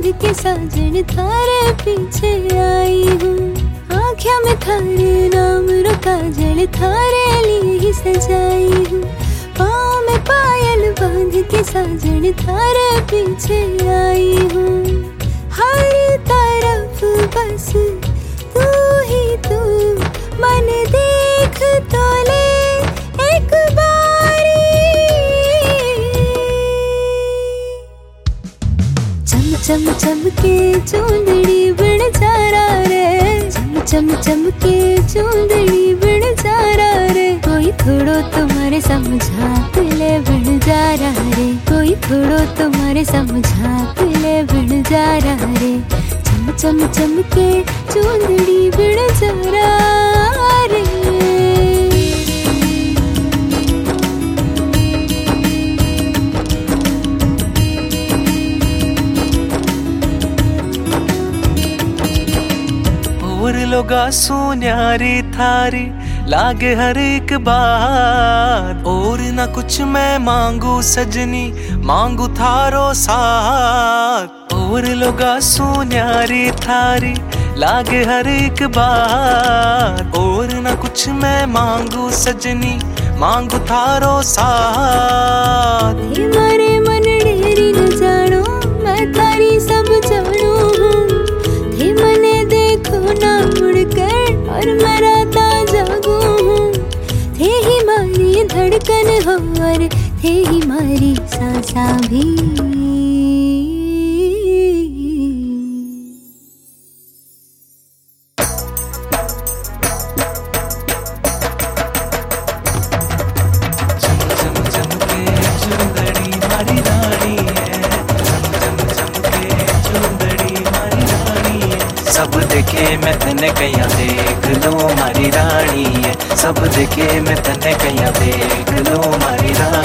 बांध के साजन थारे पीछे आई हूँ। आँखों में थारे नाम रो काजल थारे लिए ही सजाई हूँ। पाँव में पायल बांध के साजन थारे पीछे आई हूँ। हर तरफ बस तू ही तू, मन देख तो ले एक बारी। चम चम चम के चूंदड़ी बिन चारा रे, चम चम चम के चूंदड़ी बिन चारा रे। कोई थोड़ो तुम्हारे समझा ले बिन जा रहा रे, कोई थोड़ो तुम्हारे समझा ले बिन जा रहा रे। चम चम चम के चूंदड़ी बिन चारा रे। और लोगा सुन्यारी थारी लागे हर एक बात। और ना कुछ मैं मांगू सजनी, मांगू थारो साथ। और लोगा सुन्यारी थारी लागे हर एक बात। और ना कुछ मैं मांगू सजनी, मांगू थारो साथ। मारे मन डेरी न जानो, मैं थारी सब जानू हूँ। थे मने देखो ना मुड़कर और मेरा जागू हूँ। थे ही मारी धड़कन हो और थे ही मारी सांसा भी। सब देखे मैं तने कया देख लो मारी रानी है। सब देखे मैं तने कया देख लो मारी रानी।